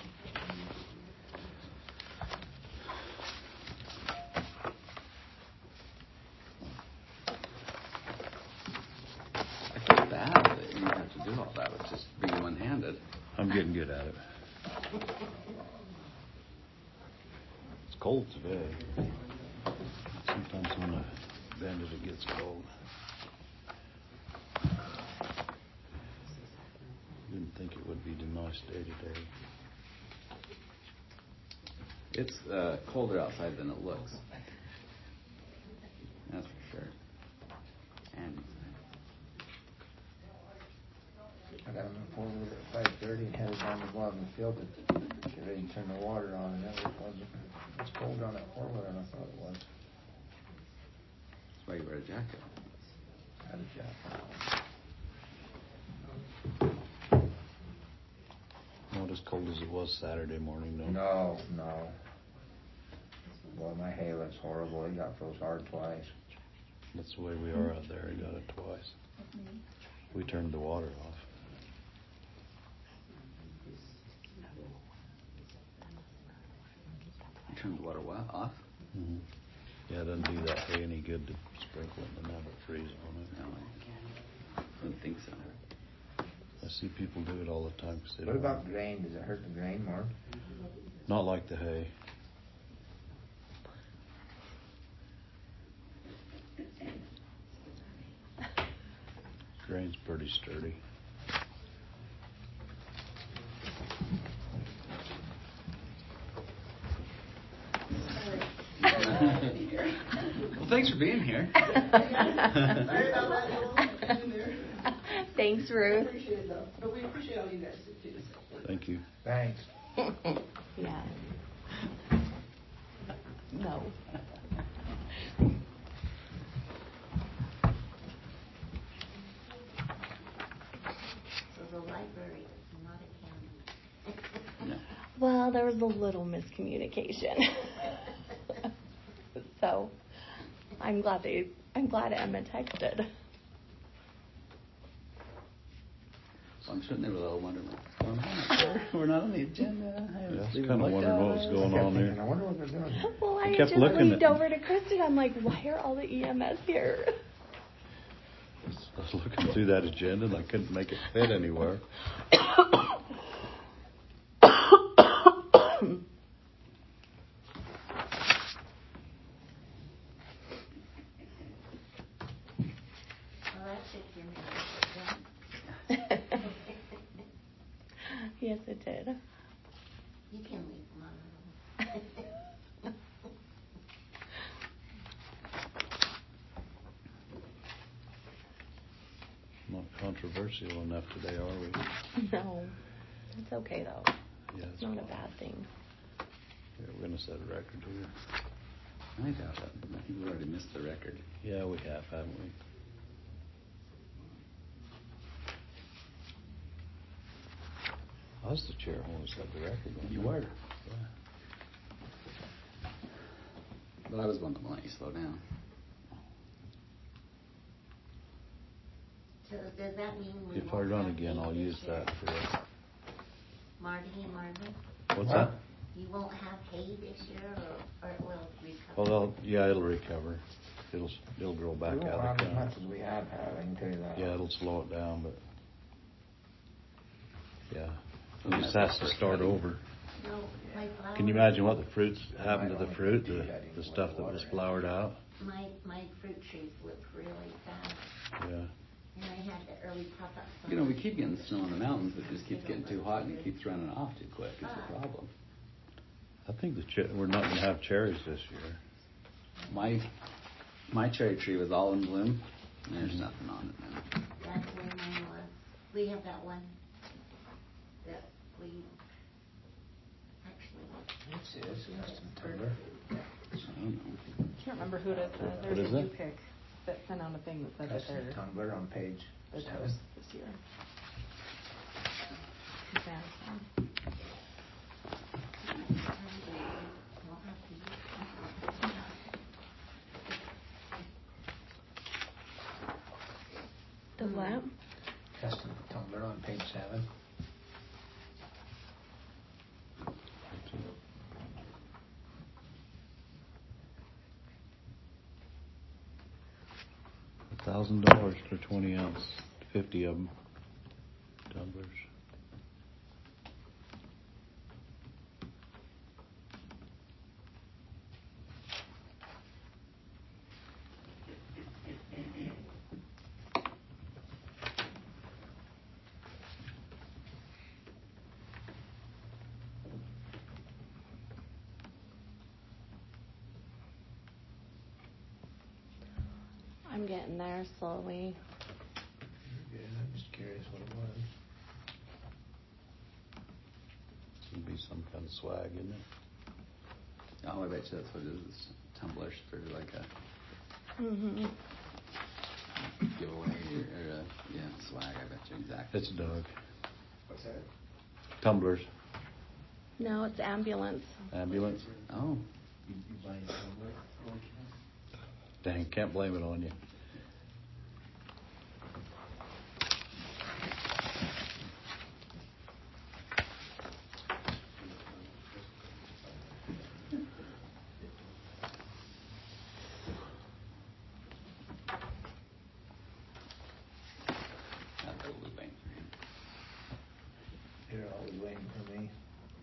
I feel bad that you have to do all that with just being one-handed. I'm getting good at it. It's cold today. Sometimes when I bend it, it gets cold. Didn't think it would be a nice day today. It's uh, colder outside than it looks. That's for sure. And I got him in forward at five thirty and headed down the bottom of the field to get ready to turn the water on, and it wasn't. It's colder on that four-wheeler than I thought it was. that's why you wear a jacket. Had a jacket. Not as cold as it was Saturday morning, though. No, no. Boy, my hay looks horrible. It got froze hard twice. That's the way we are out there. I got it twice. We turned the water off. You turned the water wa- off? Mm-hmm. Yeah, it doesn't do that hay any good to sprinkle it and have it freeze on it. No, I don't think so. I see people do it all the time. 'Cause they What don't about want- grain? Does it hurt the grain more? Not like the hay. Grain's pretty sturdy. Well, thanks for being here. Thanks, Ruth. Appreciate it though, but we appreciate all you guys do too. So. Thank you. Thanks. Yeah. No. So the library is not a county. No. Well, there was a little miscommunication. So, I'm glad they. I'm glad Emma texted. Well, I'm sure they were a little wondering what's going on. We're not on the agenda. I haven't Yeah, I was even kind of looked wondering at what was it. going I kept on thinking, I there. wonder what they're doing. Well, I, I had kept just looking leaned at- over to Kristen. I'm like, why are all the E M S here? I was looking through that agenda and I couldn't make it fit anywhere. Well, that took your minute. Yes, it did. You can leave them on. Not controversial enough today, are we? No, it's okay though. Yeah, It's not a bad thing. Yeah, we're gonna set a record here. I doubt it. I think we already missed the record. Yeah, we have, haven't we? I was the chair when we set the record. wasn't You I? were. Yeah. But I was one that let you slow down. So does that mean we If I won't run have again, hay I'll this use year? that for, Marty, Marvin, what's that? you won't have hay this year, or, or it will recover? Well, they'll- yeah, it'll recover. It'll, it'll grow back We out won't of have the as much ground. as we have had, I can tell you that. Yeah, it'll slow it down, but, yeah. And It just that's has the to first start cutting. over. No, my flowers. Can you imagine what the fruits happened to the fruit, the, the stuff that was flowered out? My, my fruit trees look really bad, Yeah. and I had the early pop-up. You know, we keep getting snow in the mountains, but it just keeps getting too hot and it keeps running off too quick. Is the problem. I think the cher- we're not gonna have cherries this year. My my cherry tree was all in bloom. And there's nothing on it now. That's where mine was. We have that one that we actually. What's this, Winston Tumbler? I don't know. I can't remember who it is. Uh, What There's is a it? new pick that sent out a thing that said that Custom they're tumbler on page they're seven. toast this year. Yeah. The what? Custom tumbler on page seven. A thousand dollars for twenty ounce, fifty of them, tumblers. I'm getting there slowly. Yeah, I'm just curious what it was. It'll be some kind of swag, isn't it? Oh, I bet you that's what it is. It's tumblers for like a Mm-hmm. giveaway or, or a, yeah, swag. I bet you exactly. It's Doug. What's that? Tumblers, No, it's ambulance. ambulance. Oh, You, you buying a tumbler? Dang, can't blame it on you. that's a blue bank for him. You're always waiting for me.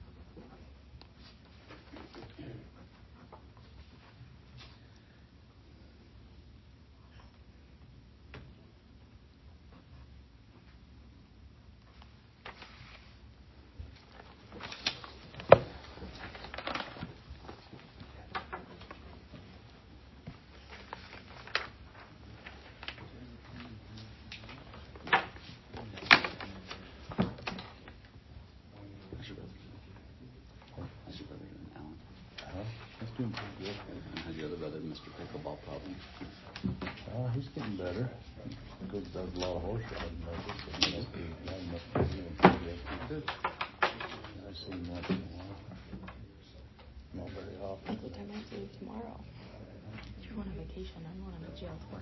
I should brother. I should brother and Alan. Huh? He's doing pretty good. And how's your other brother, Mister Pickleball Problem? Oh, he's getting better. He goes, does a lot of horse riding, but he must be, that must be doing pretty good. Good. I see him once in a while. Not very often. What time I see you tomorrow? You're going on vacation. I'm going on a jail tour.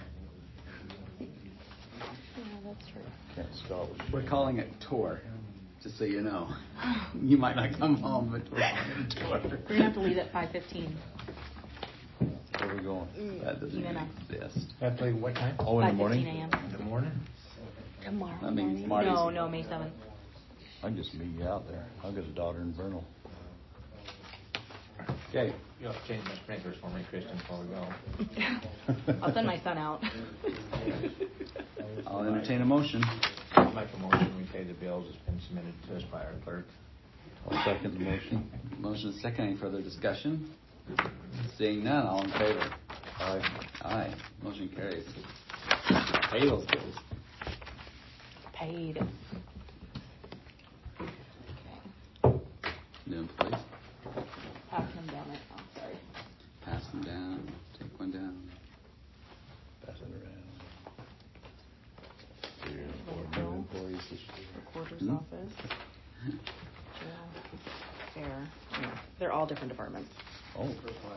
Yeah, that's true. Kent Scott was. We're calling it tour, just so you know. You might not come home, but we're calling it a tour. We're gonna have to leave at five fifteen. Where are we going? That doesn't Even even I. exist. Have to leave what time? Oh, in the Five morning? fifteen a.m. In the morning? Tomorrow That means morning. Marty's- No, no, May seventh. I can just meet you out there. I've got a daughter in Vernal. Okay. You'll have to change my sprinklers for me, Kristen, before we go. I'll send my son out. I'll entertain a motion. I'll make a motion, we pay the bills that's been submitted to us by our clerk. I'll second the motion. Motion is second. Any further discussion? Seeing none, all in favor? Aye. Aye. Motion carries. Pay those bills. Paid. office, jail, fair. Yeah, they're all different departments. Oh,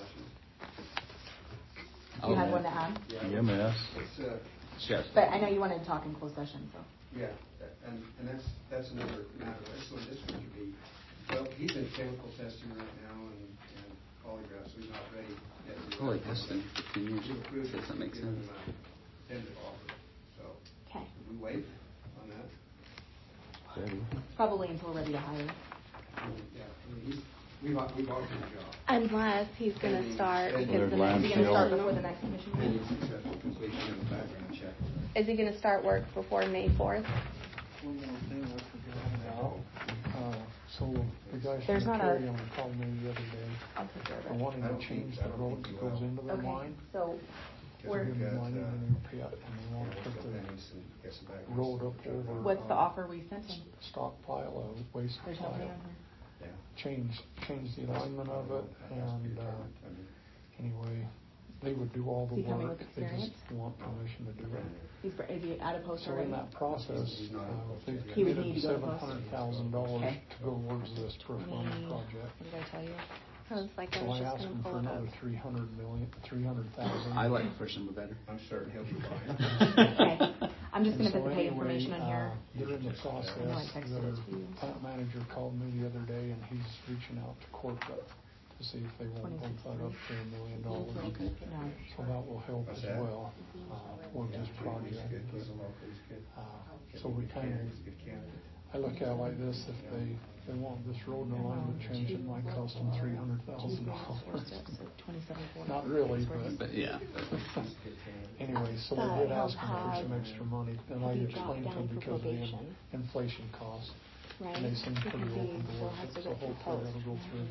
You had one to add? E M S. It's, uh, Sheriff. But I know you wanted to talk in closed session, so. yeah, that- and, and that's, that's another matter. This one, this one could be, well, he's in chemical testing right now and, and polygraph, so he's not ready yet. Holy testing, fifteen years. We approved Does that make give him sense? a tender offer, so. Okay. Should we wait on that? Steady. Probably until ready to hire. I mean, Yeah, I mean, he's, we've, au- we've offered a job. Unless he's going to start, Pending- because the There's next, Is he gonna start Landfill. before the next commission Pending meeting? successful completion of the background check. is he going to start work before May fourth? One more thing I forgot about. Uh, so the guys There's from not a- Carrion called me the other day. I'll take care They're of it. wanting I to don't change think- I the don't road think that you goes will. into their Okay, mine. so We're we're, gonna be mining uh, a new pit, and they want to put the Get some background road up check. over. what's the uh, offer we sent him? Stockpile of waste There's nobody pile. on here. Yeah. Change, change the alignment of it, and, uh, anyway, they would do all the Is he coming work. with They experience? just want permission to do it. He's, br- is he at a post So already? in that process, uh, they've He would need committed to go to seven post. hundred thousand dollars Okay. to go towards this perf Twenty- loan project. What did I tell you? I was like, I So was I just asked going them to for pull it up. another three hundred million, three hundred thousand. I like push number better. I'm certain he'll be fine. Okay, I'm just gonna And put the so pay anyway, information on here. uh, They're in the process. I know I texted Their it to you. plant manager called me the other day, and he's reaching out to corporate to see if they won't bump that up to a million dollars. Okay. No. So that will help What's as that? well, uh, for this project. He's good, he's a local, he's good. Uh, So we kind of, He's a good candidate. I look at it like this, if they, they want this road and alignment change, it might cost them three hundred thousand dollars. Twenty-seven forty. Not really, but. But yeah. Anyway, so they But did he'll ask me for some have- extra money, and I have you explained to dropped them down for because of the in- probation? inflation costs. Right? And they seem Because pretty he open to still work, has to so go through hopefully post. that'll go through.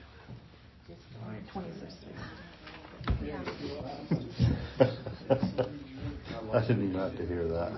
Twenty-six. I didn't even have to hear that.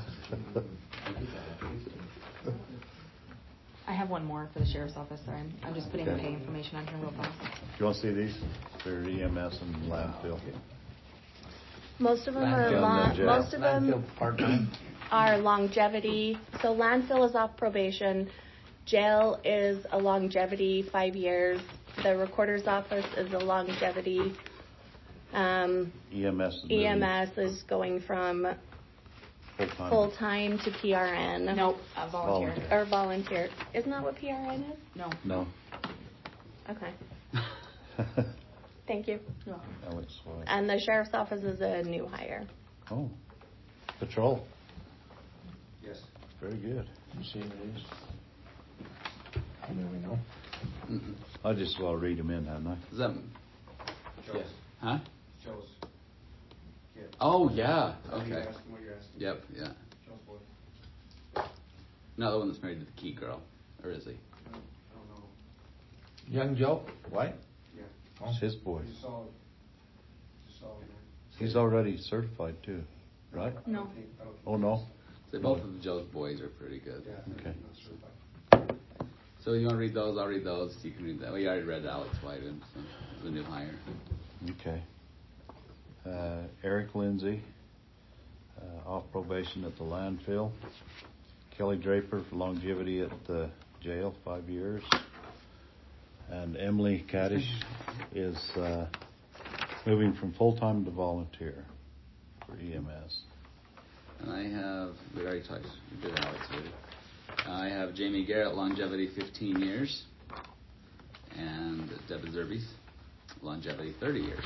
I have one more for the sheriff's office, sorry. I'm- I'm just putting the Okay. pay information on here real fast. Do you want to see these? They're E M S and landfill. Most of them are Landfill long, and jail. most of them Landfill part-time. are longevity. So landfill is off probation. Jail is a longevity, five years. The recorder's office is a longevity. Um, E M S is E M moving S is going from full-time. full-time to P R N. Nope, a volunteer. Volunteer. Or volunteer. Isn't that what P R N is? No. No. Okay. Thank you. Alex White. And the sheriff's office is a new hire. Oh, patrol. Yes. Very good. You see these? There we know. Mm-mm. I just well read them in, hadn't I? Is that? Joe's. Yeah. Huh? Joe's. kid. Oh yeah. Are you Okay. asking what you're asking? Yep. Yeah. Joe's boy. Not the one that's married to the key girl, or is he? I don't know. Young Joe White? Yeah. It's his boy. He's solid. He's a solid man. He's already certified too, right? I No. don't think- I don't think- Oh, no? So both of Joe's boys are pretty good. Yeah. Okay. I'm not certified. So you want to read those? I'll read those. You can read that. We already read Alex White, and so the new hire. Okay. Uh, Eric Lindsay, uh, off probation at the landfill. Kelly Draper for longevity at the jail, five years. And Emily Kaddish is uh, moving from full-time to volunteer for E M S. And I have, we already talked, we did Alex already. I have Jamie Garrett, longevity fifteen years. And Devin Zerbies, longevity thirty years.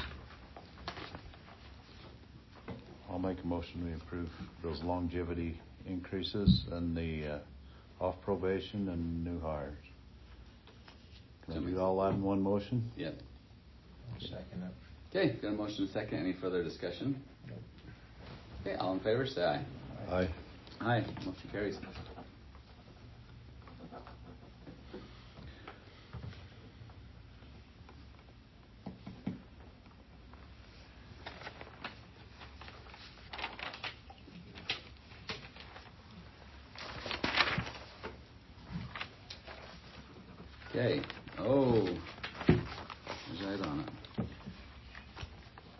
I'll make a motion we approve those longevity increases and the uh, off probation and new hires. Can I do all that in one motion? Yep. Second it. Okay, got a motion and a second. Any further discussion? Nope. Okay, all in favor, say aye. Aye. Aye, motion carries. Okay. Oh, there's right on it.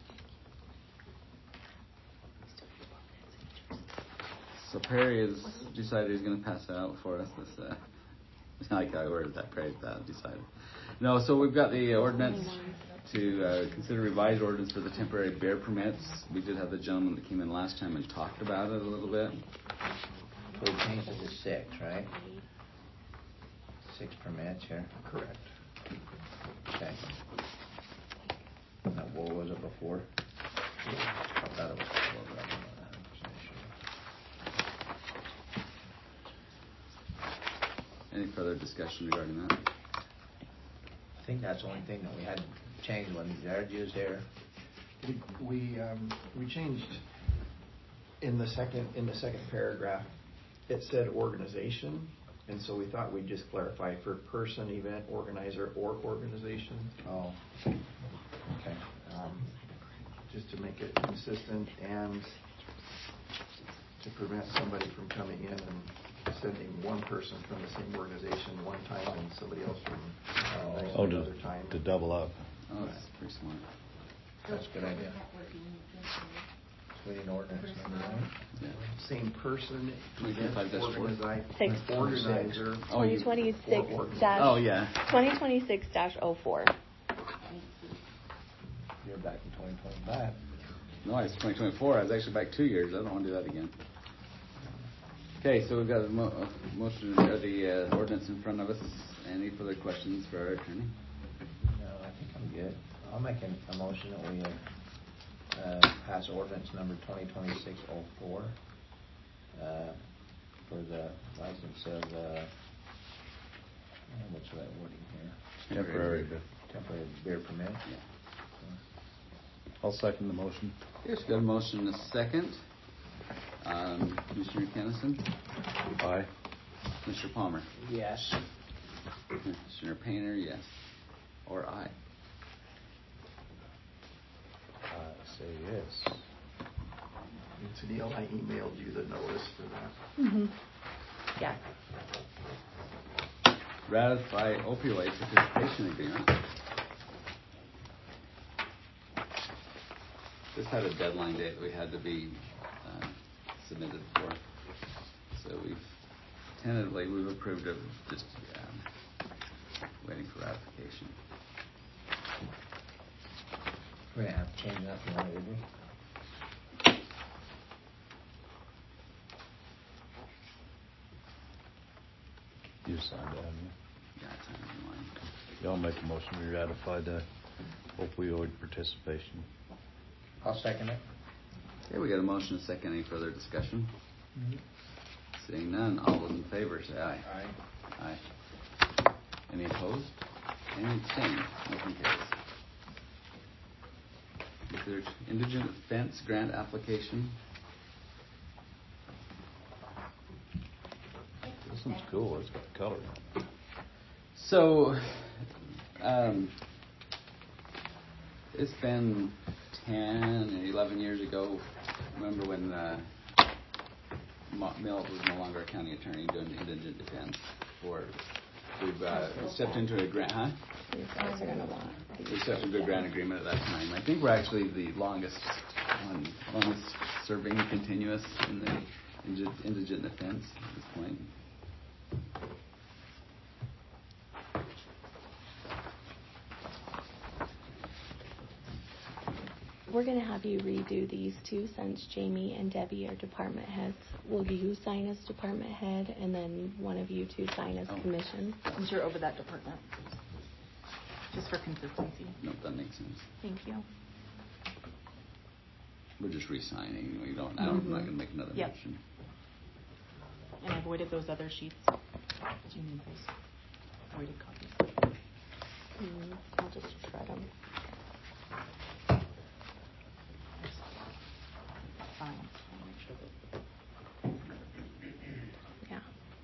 So Perry is decided he was going to pass it out for us. This, uh, it's not like I ordered that, prayed that, decided. No, so we've got the ordinance to uh, consider revised ordinance for the temporary beer permits. We did have the gentleman that came in last time and talked about it a little bit. We changed it to six, right? Six permits here. Correct. Okay. Now, what was it before? I thought it was four, but I'm not one hundred percent sure. Any further discussion regarding that? I think that's the only thing that we had changed when Jared used there. We, we, um, we changed in the second, in the second paragraph, it said organization, and so we thought we'd just clarify for person, event, organizer, or organization. Oh, okay. Um, just to make it consistent and to prevent somebody from coming in and sending one person from the same organization one time and somebody else from uh, Oh, another to, time. to double up. Oh, that's pretty smart. That's a good idea. So we need an ordinance number, right? Yeah. Same person, event, twenty-five dash four. organizer, Six. organizer. Oh, you- twenty twenty-six dash. Oh, yeah. twenty twenty-six dash oh four. You're back in twenty twenty-five. No, it's twenty twenty-four. I was actually back two years. I don't want to do that again. Okay, so we've got a mo- a motion, uh, the uh, ordinance in front of us. Any further questions for our attorney? No, I think I'm good. I'll make an, a motion that we uh, pass ordinance number twenty twenty-six oh four uh, for the license of, uh, uh, what's that wording here? Temporary beer. Temporary beer permit. Yeah. I'll second the motion. Here's got a motion and a second. Um, Commissioner Kennison? Aye. Commissioner Palmer? Yes. Commissioner Painter, yes. Or aye. I say yes. It's Neil, I emailed you the notice for that. Mm-hmm. Yeah. Ratify opioid participation agreement. This had a deadline date that we had to be uh, submitted for. So we've tentatively, we've approved it, just um, waiting for ratification. We're going to have to change that for one, did we? You signed it, haven't you? Yeah, it's on mine. Y'all make a motion to ratify the opioid participation. I'll second it. Okay, we got a motion and a second. Any further discussion? Mm-hmm. Seeing none, all those in favor say aye. Aye. Aye. Any opposed? Any abstained? Motion carries. Consider indigent fence grant application. This one's cool. It's got color. So, um, it's been ten and eleven years ago. Remember when uh, Mills was no longer a county attorney doing indigent defense for. We've uh, stepped into a grant, huh? These guys are gonna want. We stepped into a grant agreement at that time. I think we're actually the longest one, longest serving continuous in the indig- indigent defense at this point. We're gonna have you redo these two since Jamie and Debbie are department heads. Will you sign as department head and then one of you two sign as Oh. commission? Since you're over that department, just for consistency. Nope, that makes sense. Thank you. We're just re-signing. We don't. I don't I'm not going to make another Yep. motion. And I voided those other sheets. Do you need those voided copies? Mm, I'll just shred them. Fine. I'll make sure that. Yeah.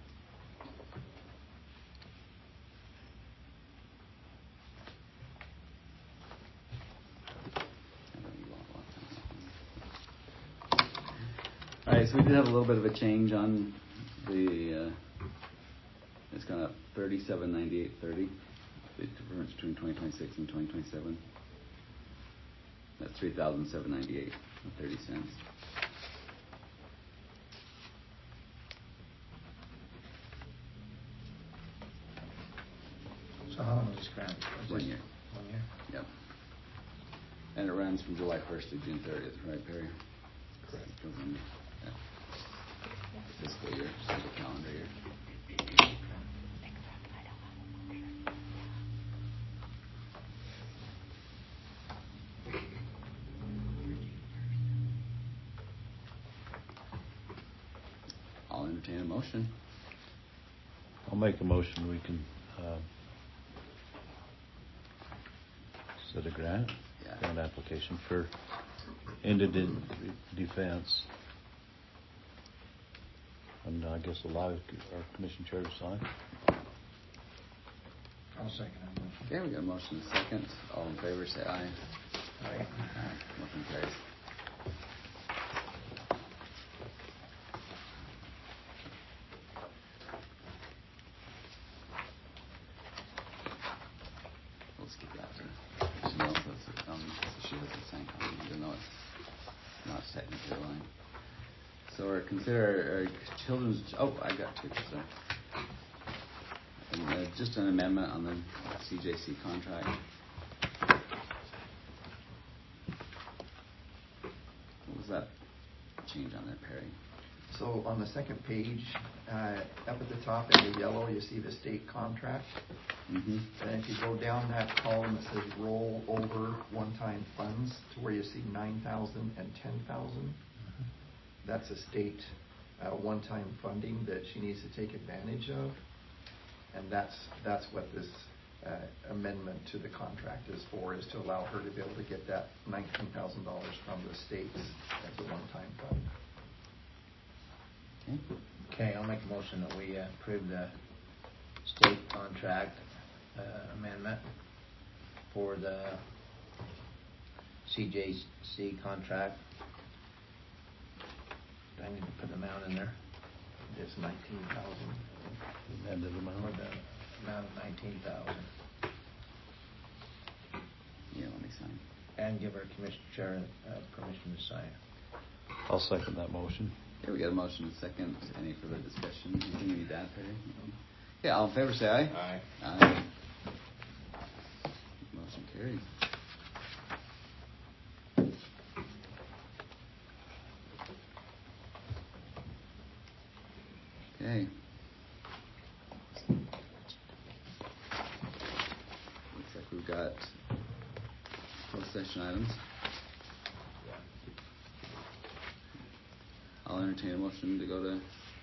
All right, so we did have a little bit of a change on the. Uh, it's gone up thirty-seven ninety-eight thirty. The difference between twenty twenty-six and twenty twenty-seven. That's three thousand seven ninety-eight and thirty cents. runs from July first to June thirtieth, right, Perry? Correct. Goes in, yeah. Fiscal year, so the calendar year. I'll entertain a motion. I'll make a motion, we can, uh, set a grant, Yeah. grant application for indigent defense. And I guess allow our commission chair to sign. I'll second that motion. Okay, we got a motion and a second. All in favor, say aye. Aye. Aye. Motion carries. We'll skip that. So she knows that's, um, so she has the same copy, even though it's not technically aligned. So we're consider our children's. Oh, I got two. So, and, uh, just an amendment on the C J C contract. What was that change on there, Perry? So on the second page, uh, up at the top in the yellow, you see the state contract. Mm-hmm. And if you go down that column, it says roll over one-time funds to where you see nine thousand and ten thousand. That's a state uh, one-time funding that she needs to take advantage of. And that's, that's what this uh, amendment to the contract is for, is to allow her to be able to get that nineteen thousand dollars from the states as a one-time fund. Okay. Okay, I'll make a motion that we uh, approve the state contract uh, amendment for the C J C contract. Do I need to put the amount in there? It's nineteen thousand. Amended For amount. the amount of nineteen thousand. Yeah, let me sign. And give our commission chair uh, permission to sign. I'll second that motion. Okay, we got a motion and a second. Any further discussion? Anything you need to add, Perry? Yeah, all in favor, say aye. Aye. Aye. Motion carried. Okay. Looks like we've got closed session items. I'll entertain a motion to go to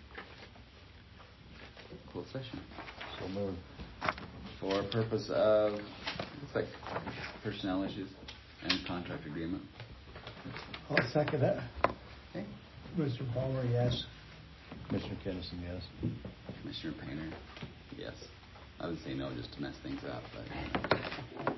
closed session. So moved. For purpose of, looks like personnel issues and contract agreement. I'll second that. Okay. Mister Palmer, yes. Commissioner Kennison, yes. Commissioner Painter, yes. I would say no just to mess things up, but.